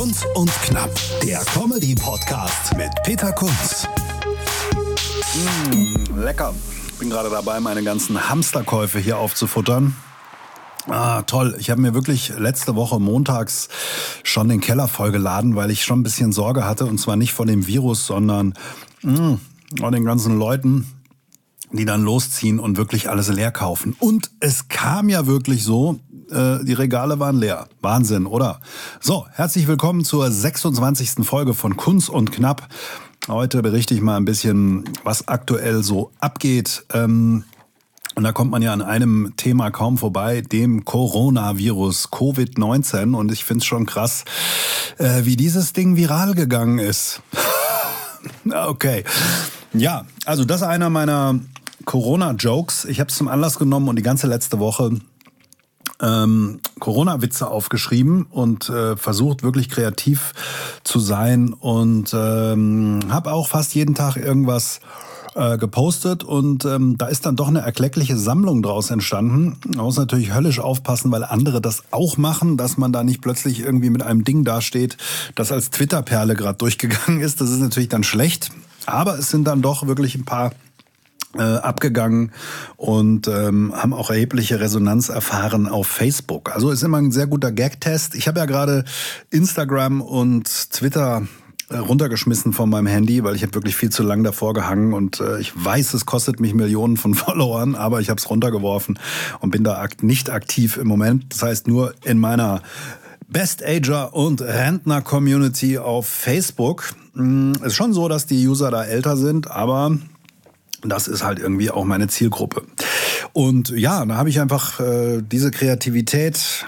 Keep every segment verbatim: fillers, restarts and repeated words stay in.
Kunz und Knapp, der Comedy-Podcast mit Peter Kunz. Mmh, lecker. Ich bin gerade dabei, meine ganzen Hamsterkäufe hier aufzufuttern. Ah, toll. Ich habe mir wirklich letzte Woche montags schon den Keller vollgeladen, weil ich schon ein bisschen Sorge hatte. Und zwar nicht vor dem Virus, sondern mh, vor den ganzen Leuten, die dann losziehen und wirklich alles leer kaufen. Und es kam ja wirklich so, äh, die Regale waren leer. Wahnsinn, oder? So, herzlich willkommen zur sechsundzwanzigsten Folge von Kunz und Knapp. Heute berichte ich mal ein bisschen, was aktuell so abgeht. Ähm, Und da kommt man ja an einem Thema kaum vorbei, dem Coronavirus, Covid neunzehn. Und ich finde es schon krass, äh, wie dieses Ding viral gegangen ist. Okay. Ja, also das ist einer meiner Corona-Jokes. Ich habe es zum Anlass genommen und die ganze letzte Woche ähm, Corona-Witze aufgeschrieben und äh, versucht wirklich kreativ zu sein. Und ähm, habe auch fast jeden Tag irgendwas gepostet und ähm, da ist dann doch eine erkleckliche Sammlung draus entstanden. Man muss natürlich höllisch aufpassen, weil andere das auch machen, dass man da nicht plötzlich irgendwie mit einem Ding dasteht, das als Twitter-Perle gerade durchgegangen ist. Das ist natürlich dann schlecht, aber es sind dann doch wirklich ein paar äh, abgegangen und ähm, haben auch erhebliche Resonanz erfahren auf Facebook. Also ist immer ein sehr guter Gag-Test. Ich habe ja gerade Instagram und Twitter runtergeschmissen von meinem Handy, weil ich habe wirklich viel zu lang davor gehangen und äh, ich weiß, es kostet mich Millionen von Followern, aber ich habe es runtergeworfen und bin da akt- nicht aktiv im Moment. Das heißt nur in meiner Best-Ager- und Rentner-Community auf Facebook. Es ist schon so, dass die User da älter sind, aber das ist halt irgendwie auch meine Zielgruppe. Und ja, da habe ich einfach äh, diese Kreativität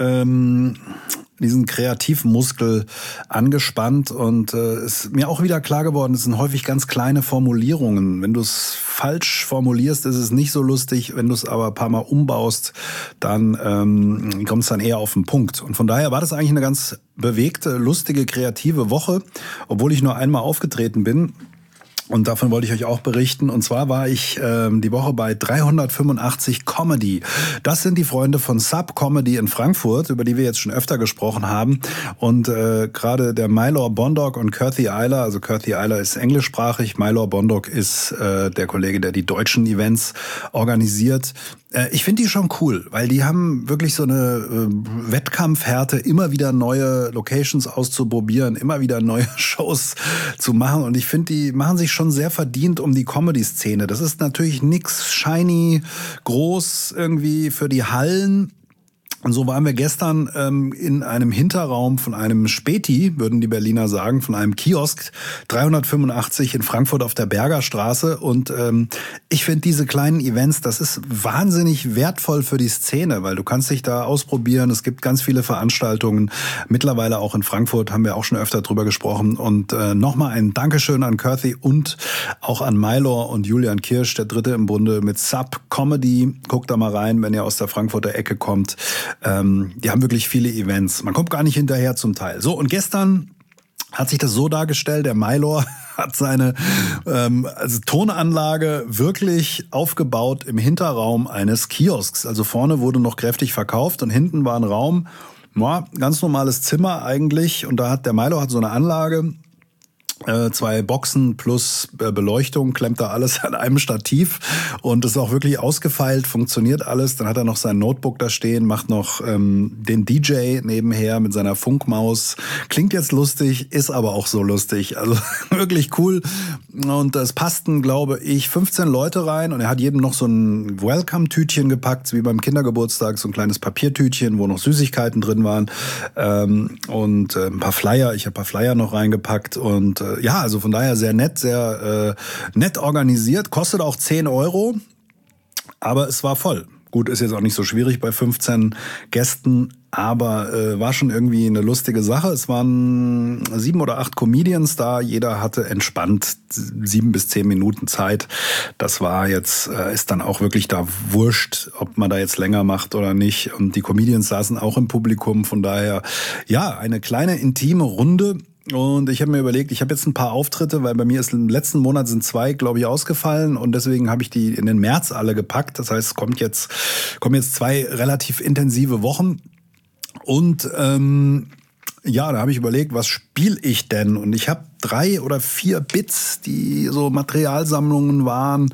ähm, diesen Kreativmuskel angespannt und äh, ist mir auch wieder klar geworden, es sind häufig ganz kleine Formulierungen. Wenn du es falsch formulierst, ist es nicht so lustig. Wenn du es aber ein paar Mal umbaust, dann ähm, kommt es dann eher auf den Punkt. Und von daher war das eigentlich eine ganz bewegte, lustige, kreative Woche, obwohl ich nur einmal aufgetreten bin. Und davon wollte ich euch auch berichten. Und zwar war ich ähm, die Woche bei dreihundertfünfundachtzig Comedy. Das sind die Freunde von Sub Comedy in Frankfurt, über die wir jetzt schon öfter gesprochen haben. Und äh, gerade der Mylor Bondoc und Kirthy Eiler, also Kirthy Eiler ist englischsprachig, Mylor Bondoc ist äh, der Kollege, der die deutschen Events organisiert. Äh, ich finde die schon cool, weil die haben wirklich so eine äh, Wettkampfhärte, immer wieder neue Locations auszuprobieren, immer wieder neue Shows zu machen. Und ich finde, die machen sich schon sehr verdient um die Comedy-Szene. Das ist natürlich nix shiny, groß irgendwie für die Hallen. Und so waren wir gestern ähm, in einem Hinterraum von einem Späti, würden die Berliner sagen, von einem Kiosk, dreihundertfünfundachtzig in Frankfurt auf der Berger Straße. Und ähm, ich finde diese kleinen Events, das ist wahnsinnig wertvoll für die Szene, weil du kannst dich da ausprobieren. Es gibt ganz viele Veranstaltungen, mittlerweile auch in Frankfurt, haben wir auch schon öfter drüber gesprochen. Und äh, nochmal ein Dankeschön an Kirthy und auch an Mylor und Julian Kirsch, der Dritte im Bunde mit Sub Comedy. Guckt da mal rein, wenn ihr aus der Frankfurter Ecke kommt. Ähm, die haben wirklich viele Events. Man kommt gar nicht hinterher zum Teil. So, und gestern hat sich das so dargestellt, der Mylor hat seine ähm, also Tonanlage wirklich aufgebaut im Hinterraum eines Kiosks. Also vorne wurde noch kräftig verkauft und hinten war ein Raum, ja, ganz normales Zimmer eigentlich. Und da hat der Mylor hat so eine Anlage, Äh, zwei Boxen plus äh, Beleuchtung, klemmt da alles an einem Stativ und ist auch wirklich ausgefeilt, funktioniert alles. Dann hat er noch sein Notebook da stehen, macht noch ähm, den D J nebenher mit seiner Funkmaus. Klingt jetzt lustig, ist aber auch so lustig. Also wirklich cool. Und es passten, glaube ich, fünfzehn Leute rein und er hat jedem noch so ein Welcome-Tütchen gepackt, wie beim Kindergeburtstag, so ein kleines Papiertütchen, wo noch Süßigkeiten drin waren ähm, und äh, ein paar Flyer. Ich habe ein paar Flyer noch reingepackt und ja, also von daher sehr nett, sehr äh, nett organisiert. Kostet auch zehn Euro, aber es war voll. Gut, ist jetzt auch nicht so schwierig bei fünfzehn Gästen, aber äh, war schon irgendwie eine lustige Sache. Es waren sieben oder acht Comedians da. Jeder hatte entspannt sieben bis zehn Minuten Zeit. Das war jetzt, äh, ist dann auch wirklich da wurscht, ob man da jetzt länger macht oder nicht. Und die Comedians saßen auch im Publikum. Von daher, ja, eine kleine intime Runde. Und ich habe mir überlegt, ich habe jetzt ein paar Auftritte, weil bei mir ist im letzten Monat sind zwei, glaube ich, ausgefallen und deswegen habe ich die in den März alle gepackt. Das heißt, es kommt jetzt, kommen jetzt zwei relativ intensive Wochen und ähm, Ja, da habe ich überlegt, was spiele ich denn? Und ich habe drei oder vier Bits, die so Materialsammlungen waren.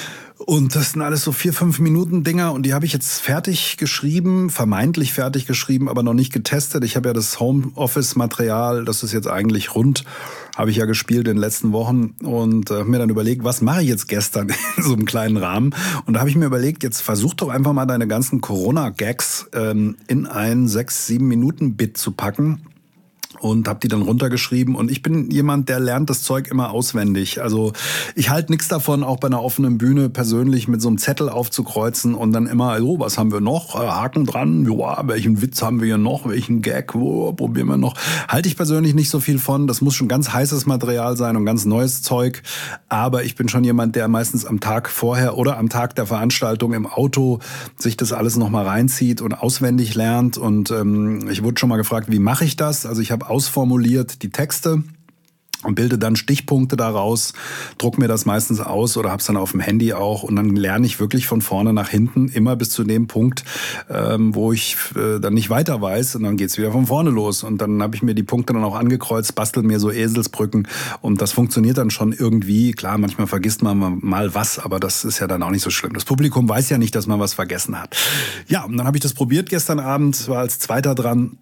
Und das sind alles so vier, fünf Minuten Dinger und die habe ich jetzt fertig geschrieben, vermeintlich fertig geschrieben, aber noch nicht getestet. Ich habe ja das Homeoffice-Material, das ist jetzt eigentlich rund, habe ich ja gespielt in den letzten Wochen und äh, habe mir dann überlegt, was mache ich jetzt gestern in so einem kleinen Rahmen? Und da habe ich mir überlegt, jetzt versuch doch einfach mal deine ganzen Corona-Gags ähm, in ein sechs, sieben Minuten Bit zu packen. Und habe die dann runtergeschrieben. Und ich bin jemand, der lernt das Zeug immer auswendig. Also ich halte nichts davon, auch bei einer offenen Bühne persönlich mit so einem Zettel aufzukreuzen und dann immer, so, was haben wir noch? Haken dran, ja, welchen Witz haben wir hier noch? Welchen Gag, wo probieren wir noch? Halte ich persönlich nicht so viel von. Das muss schon ganz heißes Material sein und ganz neues Zeug. Aber ich bin schon jemand, der meistens am Tag vorher oder am Tag der Veranstaltung im Auto sich das alles nochmal reinzieht und auswendig lernt. Und ähm, ich wurde schon mal gefragt, wie mache ich das? Also ich habe ausformuliert die Texte und bilde dann Stichpunkte daraus, druck mir das meistens aus oder hab's dann auf dem Handy auch und dann lerne ich wirklich von vorne nach hinten immer bis zu dem Punkt, ähm, wo ich äh, dann nicht weiter weiß und dann geht's wieder von vorne los und dann habe ich mir die Punkte dann auch angekreuzt, bastel mir so Eselsbrücken und das funktioniert dann schon irgendwie. Klar, manchmal vergisst man mal was, aber das ist ja dann auch nicht so schlimm. Das Publikum weiß ja nicht, dass man was vergessen hat. Ja, und dann habe ich das probiert gestern Abend, war als Zweiter dran.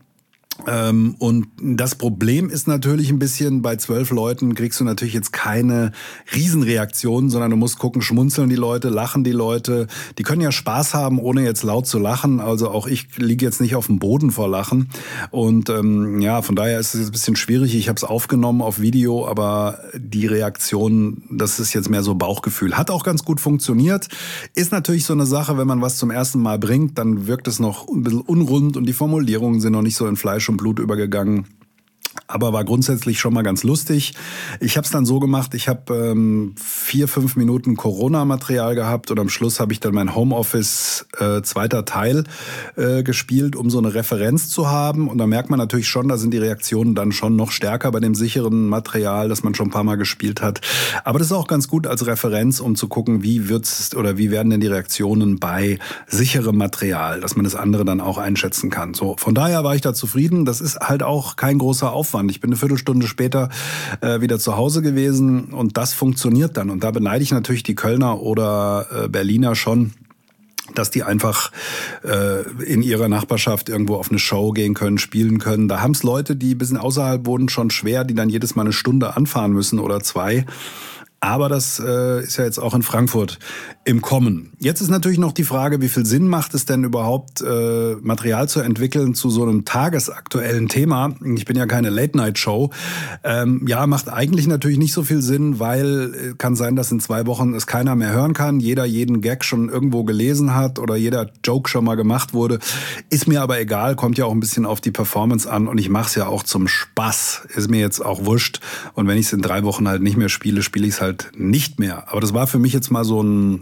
Ähm, und das Problem ist natürlich ein bisschen, bei zwölf Leuten kriegst du natürlich jetzt keine Riesenreaktion, sondern du musst gucken, schmunzeln die Leute, lachen die Leute. Die können ja Spaß haben, ohne jetzt laut zu lachen. Also auch ich liege jetzt nicht auf dem Boden vor Lachen. Und ähm, ja, von daher ist es jetzt ein bisschen schwierig. Ich habe es aufgenommen auf Video, aber die Reaktion, das ist jetzt mehr so Bauchgefühl. Hat auch ganz gut funktioniert. Ist natürlich so eine Sache, wenn man was zum ersten Mal bringt, dann wirkt es noch ein bisschen unrund und die Formulierungen sind noch nicht so in Fleisch und Blut übergegangen. Aber war grundsätzlich schon mal ganz lustig. Ich habe es dann so gemacht, ich habe ähm, vier, fünf Minuten Corona-Material gehabt und am Schluss habe ich dann mein Homeoffice äh, zweiter Teil äh, gespielt, um so eine Referenz zu haben. Und da merkt man natürlich schon, da sind die Reaktionen dann schon noch stärker bei dem sicheren Material, das man schon ein paar Mal gespielt hat. Aber das ist auch ganz gut als Referenz, um zu gucken, wie wird's oder wie werden denn die Reaktionen bei sicherem Material, dass man das andere dann auch einschätzen kann. So, von daher war ich da zufrieden. Das ist halt auch kein großer Aufwand. Ich bin eine Viertelstunde später äh, wieder zu Hause gewesen und das funktioniert dann. Und da beneide ich natürlich die Kölner oder äh, Berliner schon, dass die einfach äh, in ihrer Nachbarschaft irgendwo auf eine Show gehen können, spielen können. Da haben es Leute, die ein bisschen außerhalb wohnen, schon schwer, die dann jedes Mal eine Stunde anfahren müssen oder zwei. Aber das äh, ist ja jetzt auch in Frankfurt im Kommen. Jetzt ist natürlich noch die Frage, wie viel Sinn macht es denn überhaupt, äh, Material zu entwickeln zu so einem tagesaktuellen Thema? Ich bin ja keine Late-Night-Show. Ähm, ja, macht eigentlich natürlich nicht so viel Sinn, weil äh, kann sein, dass in zwei Wochen es keiner mehr hören kann. Jeder jeden Gag schon irgendwo gelesen hat oder jeder Joke schon mal gemacht wurde. Ist mir aber egal, kommt ja auch ein bisschen auf die Performance an und ich mache es ja auch zum Spaß. Ist mir jetzt auch wurscht. Und wenn ich es in drei Wochen halt nicht mehr spiele, spiele ich es halt nicht mehr. Aber das war für mich jetzt mal so ein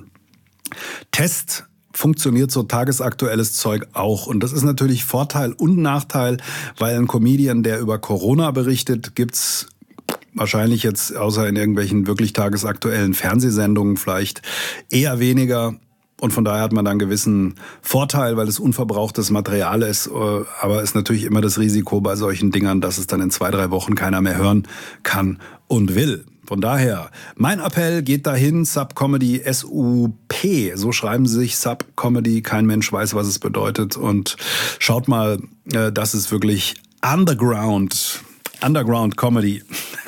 Test. Funktioniert so tagesaktuelles Zeug auch. Und das ist natürlich Vorteil und Nachteil, weil ein Comedian, der über Corona berichtet, gibt's wahrscheinlich jetzt außer in irgendwelchen wirklich tagesaktuellen Fernsehsendungen vielleicht eher weniger. Und von daher hat man dann einen gewissen Vorteil, weil es unverbrauchtes Material ist. Aber es ist natürlich immer das Risiko bei solchen Dingern, dass es dann in zwei, drei Wochen keiner mehr hören kann und will. Von daher, mein Appell geht dahin, Sub-Comedy, S U P, so schreiben sie sich, Sub-Comedy, kein Mensch weiß, was es bedeutet. Und schaut mal, das ist wirklich Underground, Underground-Comedy.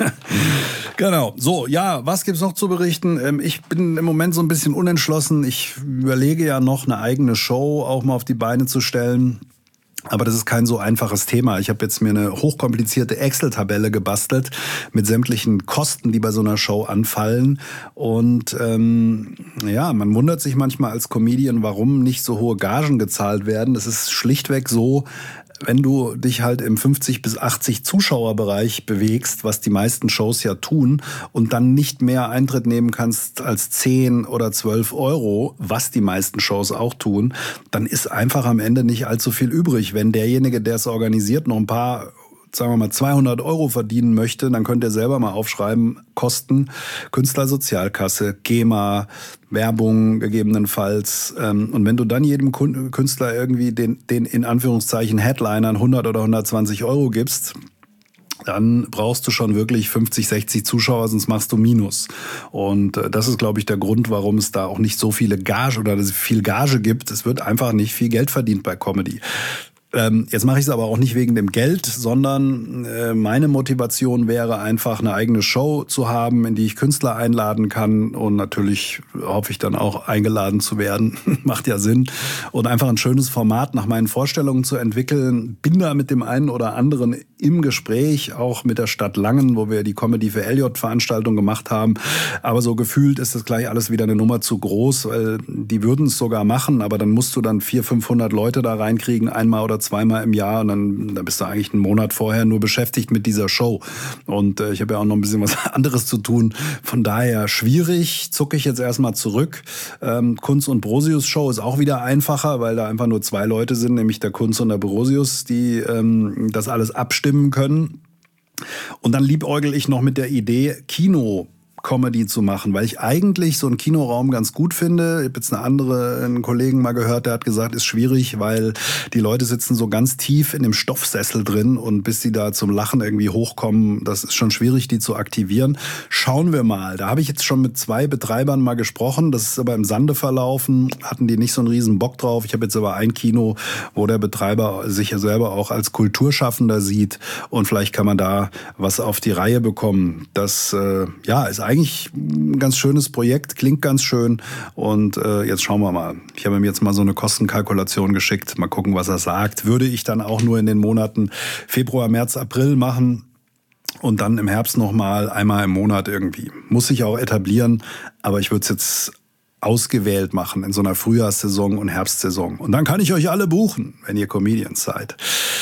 Genau, so, ja, was gibt's noch zu berichten? Ich bin im Moment so ein bisschen unentschlossen. Ich überlege ja noch, eine eigene Show auch mal auf die Beine zu stellen. Aber das ist kein so einfaches Thema. Ich habe jetzt mir eine hochkomplizierte Excel-Tabelle gebastelt mit sämtlichen Kosten, die bei so einer Show anfallen. Und ähm, ja, man wundert sich manchmal als Comedian, warum nicht so hohe Gagen gezahlt werden. Das ist schlichtweg so, wenn du dich halt im fünfzig bis achtzig Zuschauerbereich bewegst, was die meisten Shows ja tun, und dann nicht mehr Eintritt nehmen kannst als zehn oder zwölf Euro, was die meisten Shows auch tun, dann ist einfach am Ende nicht allzu viel übrig. Wenn derjenige, der es organisiert, noch ein paar, sagen wir mal, zweihundert Euro verdienen möchte, dann könnt ihr selber mal aufschreiben, Kosten, Künstlersozialkasse, GEMA, Werbung gegebenenfalls. Und wenn du dann jedem Künstler irgendwie den, den in Anführungszeichen Headlinern hundert oder hundertzwanzig Euro gibst, dann brauchst du schon wirklich fünfzig, sechzig Zuschauer, sonst machst du Minus. Und äh, das ist, glaube ich, der Grund, warum es da auch nicht so viele Gage oder viel Gage gibt. Es wird einfach nicht viel Geld verdient bei Comedy. Ähm, jetzt mache ich es aber auch nicht wegen dem Geld, sondern äh, meine Motivation wäre einfach, eine eigene Show zu haben, in die ich Künstler einladen kann, und natürlich hoffe ich dann auch eingeladen zu werden. Macht ja Sinn. Und einfach ein schönes Format nach meinen Vorstellungen zu entwickeln. Bin da mit dem einen oder anderen im Gespräch, auch mit der Stadt Langen, wo wir die Comedy für Elliot-Veranstaltung gemacht haben. Aber so gefühlt ist das gleich alles wieder eine Nummer zu groß, weil die würden es sogar machen, aber dann musst du dann vierhundert, fünfhundert Leute da reinkriegen, einmal oder zweimal im Jahr, und dann, dann bist du eigentlich einen Monat vorher nur beschäftigt mit dieser Show. Und äh, ich habe ja auch noch ein bisschen was anderes zu tun. Von daher schwierig, zucke ich jetzt erstmal zurück. Ähm, Kunz und Brosius Show ist auch wieder einfacher, weil da einfach nur zwei Leute sind, nämlich der Kunz und der Brosius, die ähm, das alles abstimmen können. Und dann liebäugel ich noch mit der Idee, Kino Comedy zu machen, weil ich eigentlich so einen Kinoraum ganz gut finde. Ich habe jetzt eine andere, einen Kollegen mal gehört, der hat gesagt, ist schwierig, weil die Leute sitzen so ganz tief in dem Stoffsessel drin, und bis die da zum Lachen irgendwie hochkommen, das ist schon schwierig, die zu aktivieren. Schauen wir mal. Da habe ich jetzt schon mit zwei Betreibern mal gesprochen. Das ist aber im Sande verlaufen. Hatten die nicht so einen riesen Bock drauf. Ich habe jetzt aber ein Kino, wo der Betreiber sich ja selber auch als Kulturschaffender sieht, und vielleicht kann man da was auf die Reihe bekommen. Das äh, ja ist eigentlich ein ganz schönes Projekt, klingt ganz schön, und äh, jetzt schauen wir mal. Ich habe ihm jetzt mal so eine Kostenkalkulation geschickt, mal gucken, was er sagt. Würde ich dann auch nur in den Monaten Februar, März, April machen und dann im Herbst nochmal einmal im Monat irgendwie. Muss sich auch etablieren, aber ich würde es jetzt ausgewählt machen in so einer Frühjahrssaison und Herbstsaison. Und dann kann ich euch alle buchen, wenn ihr Comedians seid.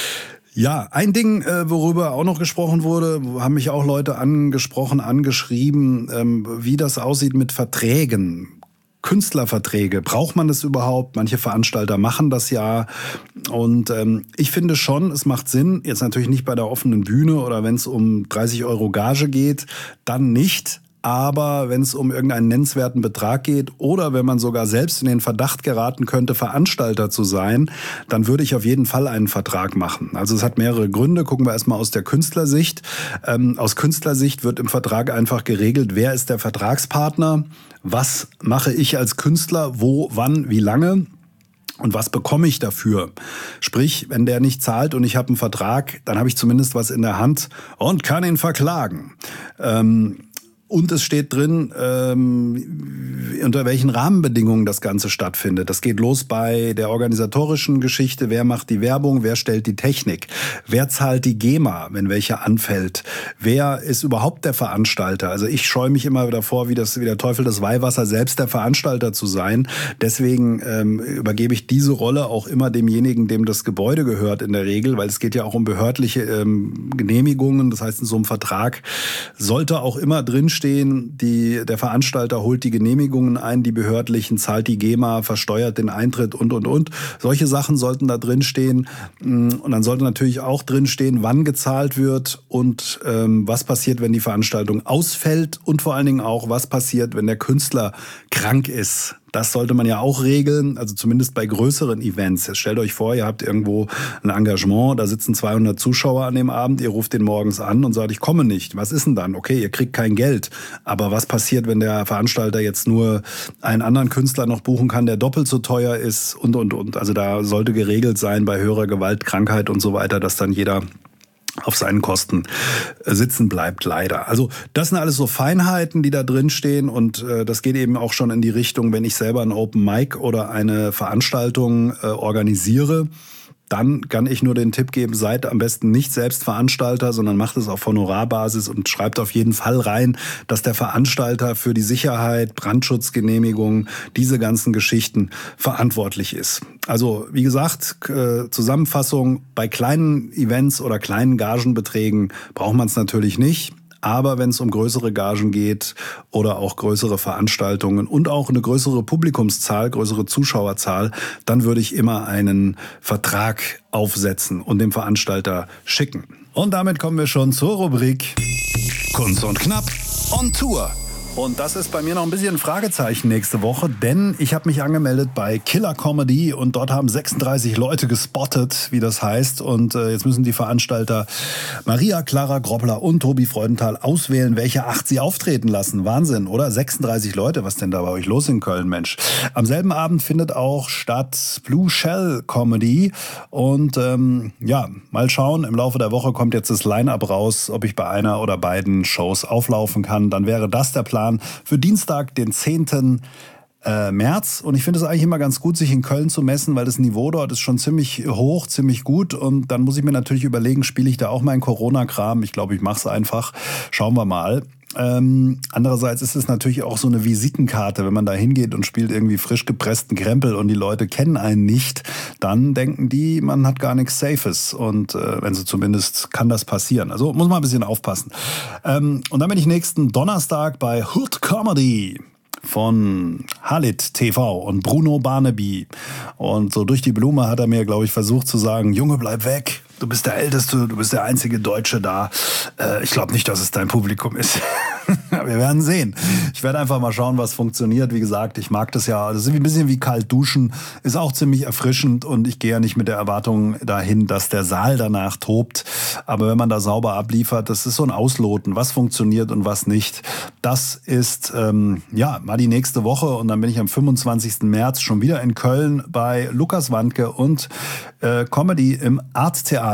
Ja, ein Ding, äh, worüber auch noch gesprochen wurde, haben mich auch Leute angesprochen, angeschrieben, ähm, wie das aussieht mit Verträgen. Künstlerverträge, braucht man das überhaupt? Manche Veranstalter machen das ja, und ähm, ich finde schon, es macht Sinn, jetzt natürlich nicht bei der offenen Bühne oder wenn es um dreißig Euro Gage geht, dann nicht. Aber wenn es um irgendeinen nennenswerten Betrag geht oder wenn man sogar selbst in den Verdacht geraten könnte, Veranstalter zu sein, dann würde ich auf jeden Fall einen Vertrag machen. Also es hat mehrere Gründe. Gucken wir erstmal aus der Künstlersicht. Ähm, aus Künstlersicht wird im Vertrag einfach geregelt, wer ist der Vertragspartner, was mache ich als Künstler, wo, wann, wie lange. Und was bekomme ich dafür? Sprich, wenn der nicht zahlt und ich habe einen Vertrag, dann habe ich zumindest was in der Hand und kann ihn verklagen. Ähm, Und es steht drin, ähm, unter welchen Rahmenbedingungen das Ganze stattfindet. Das geht los bei der organisatorischen Geschichte. Wer macht die Werbung? Wer stellt die Technik? Wer zahlt die GEMA, wenn welche anfällt? Wer ist überhaupt der Veranstalter? Also ich scheue mich immer davor, wie, das, wie der Teufel das Weihwasser, selbst der Veranstalter zu sein. Deswegen ähm, übergebe ich diese Rolle auch immer demjenigen, dem das Gebäude gehört in der Regel, weil es geht ja auch um behördliche ähm, Genehmigungen. Das heißt, in so einem Vertrag sollte auch immer drinstehen, stehen, die, der Veranstalter holt die Genehmigungen ein, die behördlichen, zahlt die GEMA, versteuert den Eintritt und, und, und. Solche Sachen sollten da drin stehen. Und dann sollte natürlich auch drin stehen, wann gezahlt wird und ähm, was passiert, wenn die Veranstaltung ausfällt, und vor allen Dingen auch, was passiert, wenn der Künstler krank ist. Das sollte man ja auch regeln, also zumindest bei größeren Events. Jetzt stellt euch vor, ihr habt irgendwo ein Engagement, da sitzen zweihundert Zuschauer an dem Abend, ihr ruft den morgens an und sagt, ich komme nicht. Was ist denn dann? Okay, ihr kriegt kein Geld. Aber was passiert, wenn der Veranstalter jetzt nur einen anderen Künstler noch buchen kann, der doppelt so teuer ist und, und, und. Also da sollte geregelt sein bei höherer Gewalt, Krankheit und so weiter, dass dann jeder auf seinen Kosten sitzen bleibt, leider. Also das sind alles so Feinheiten, die da drin stehen, und äh, das geht eben auch schon in die Richtung, wenn ich selber ein Open Mic oder eine Veranstaltung äh, organisiere, dann kann ich nur den Tipp geben, seid am besten nicht selbst Veranstalter, sondern macht es auf Honorarbasis und schreibt auf jeden Fall rein, dass der Veranstalter für die Sicherheit, Brandschutzgenehmigung, diese ganzen Geschichten verantwortlich ist. Also wie gesagt, Zusammenfassung, bei kleinen Events oder kleinen Gagenbeträgen braucht man es natürlich nicht. Aber wenn es um größere Gagen geht oder auch größere Veranstaltungen und auch eine größere Publikumszahl, größere Zuschauerzahl, dann würde ich immer einen Vertrag aufsetzen und dem Veranstalter schicken. Und damit kommen wir schon zur Rubrik Kunz und Knapp on Tour. Und das ist bei mir noch ein bisschen ein Fragezeichen nächste Woche, denn ich habe mich angemeldet bei Killer Comedy und dort haben sechsunddreißig Leute gespottet, wie das heißt. Und äh, jetzt müssen die Veranstalter Maria Clara Groppler und Tobi Freudenthal auswählen, welche acht sie auftreten lassen. Wahnsinn, oder? sechsunddreißig Leute, was denn da bei euch los in Köln, Mensch? Am selben Abend findet auch statt Blue Shell Comedy und ähm, ja, mal schauen, im Laufe der Woche kommt jetzt das Line-Up raus, ob ich bei einer oder beiden Shows auflaufen kann. Dann wäre das der Plan für Dienstag, den zehnten März. Und ich finde es eigentlich immer ganz gut, sich in Köln zu messen, weil das Niveau dort ist schon ziemlich hoch, ziemlich gut. Und dann muss ich mir natürlich überlegen, spiele ich da auch meinen Corona-Kram? Ich glaube, ich mache es einfach. Schauen wir mal. Ähm, andererseits ist es natürlich auch so eine Visitenkarte, wenn man da hingeht und spielt irgendwie frisch gepressten Krempel und die Leute kennen einen nicht, dann denken die, man hat gar nichts Safes und äh, wenn sie zumindest, kann das passieren. Also muss man ein bisschen aufpassen. Ähm, und dann bin ich nächsten Donnerstag bei Hood Comedy von Halit T V und Bruno Barnaby. Und so durch die Blume hat er mir, glaube ich, versucht zu sagen, Junge, bleib weg. Du bist der Älteste, du bist der einzige Deutsche da. Äh, ich glaube nicht, dass es dein Publikum ist. Wir werden sehen. Ich werde einfach mal schauen, was funktioniert. Wie gesagt, ich mag das ja. Das ist ein bisschen wie kalt duschen. Ist auch ziemlich erfrischend und ich gehe ja nicht mit der Erwartung dahin, dass der Saal danach tobt. Aber wenn man da sauber abliefert, das ist so ein Ausloten, was funktioniert und was nicht. Das ist ähm, ja mal die nächste Woche und dann bin ich am fünfundzwanzigsten März schon wieder in Köln bei Lukas Wandke und äh, Comedy im Arttheater.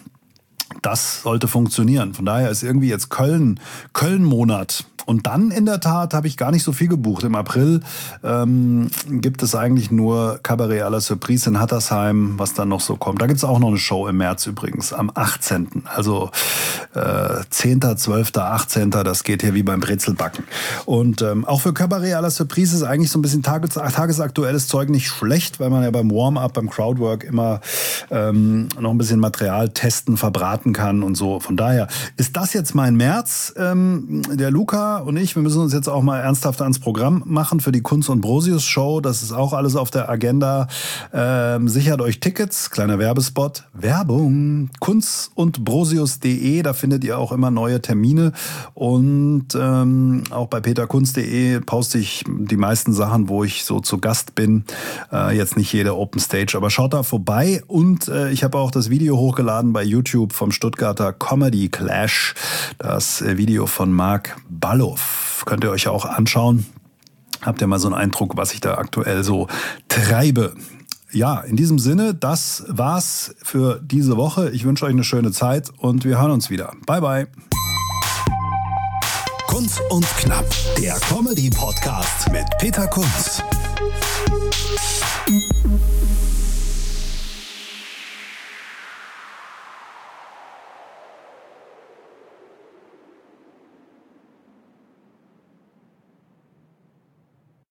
Das sollte funktionieren. Von daher ist irgendwie jetzt Köln, Köln-Monat. Und dann in der Tat habe ich gar nicht so viel gebucht. Im April ähm, gibt es eigentlich nur Cabaret à la Surprise in Hattersheim, was dann noch so kommt. Da gibt es auch noch eine Show im März übrigens, am achtzehnten Also äh, zehnten, zwölften, achtzehnten Das geht hier wie beim Brezelbacken. Und ähm, auch für Cabaret à la Surprise ist eigentlich so ein bisschen tages tagesaktuelles Zeug nicht schlecht, weil man ja beim Warm-up, beim Crowdwork immer ähm, noch ein bisschen Material testen, verbraten kann und so. Von daher ist das jetzt mein März. Ähm, der Luca und ich, wir müssen uns jetzt auch mal ernsthaft ans Programm machen für die Kunz und Brosius Show. Das ist auch alles auf der Agenda. Ähm, sichert euch Tickets, kleiner Werbespot. Werbung. kunz und brosius punkt de, da findet ihr auch immer neue Termine. Und ähm, auch bei peter kunz punkt de poste ich die meisten Sachen, wo ich so zu Gast bin. Äh, jetzt nicht jede Open Stage, aber schaut da vorbei. Und äh, ich habe auch das Video hochgeladen bei YouTube vom Stuttgarter Comedy Clash. Das äh, Video von Marc Ballow. Könnt ihr euch auch anschauen. Habt ihr mal so einen Eindruck, was ich da aktuell so treibe. Ja, in diesem Sinne, das war's für diese Woche. Ich wünsche euch eine schöne Zeit und wir hören uns wieder. Bye, bye. Kunz und Knapp, der Comedy-Podcast mit Peter Kunz.